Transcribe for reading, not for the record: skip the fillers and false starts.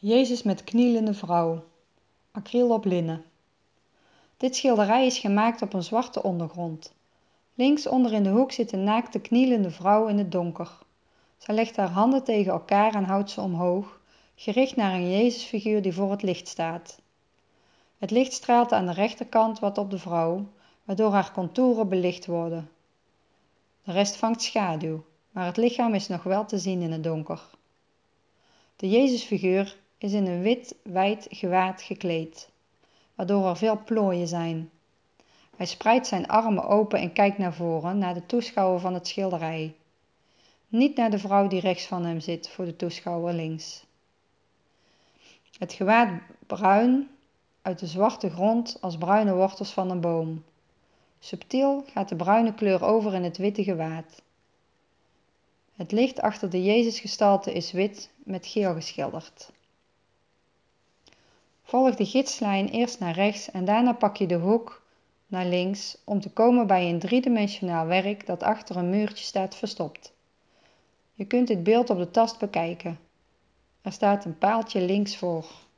Jezus met knielende vrouw. Acryl op linnen. Dit schilderij is gemaakt op een zwarte ondergrond. Links onder in de hoek zit een naakte knielende vrouw in het donker. Zij legt haar handen tegen elkaar en houdt ze omhoog, gericht naar een Jezusfiguur die voor het licht staat. Het licht straalt aan de rechterkant wat op de vrouw, waardoor haar contouren belicht worden. De rest vangt schaduw, maar het lichaam is nog wel te zien in het donker. De Jezusfiguur is in een wit wijd gewaad gekleed, waardoor er veel plooien zijn. Hij spreidt zijn armen open en kijkt naar voren, naar de toeschouwer van het schilderij. Niet naar de vrouw die rechts van hem zit, voor de toeschouwer links. Het gewaad bruin uit de zwarte grond als bruine wortels van een boom. Subtiel gaat de bruine kleur over in het witte gewaad. Het licht achter de Jezusgestalte is wit met geel geschilderd. Volg de gidslijn eerst naar rechts en daarna pak je de hoek naar links om te komen bij een driedimensionaal werk dat achter een muurtje staat verstopt. Je kunt dit beeld op de tast bekijken. Er staat een paaltje links voor.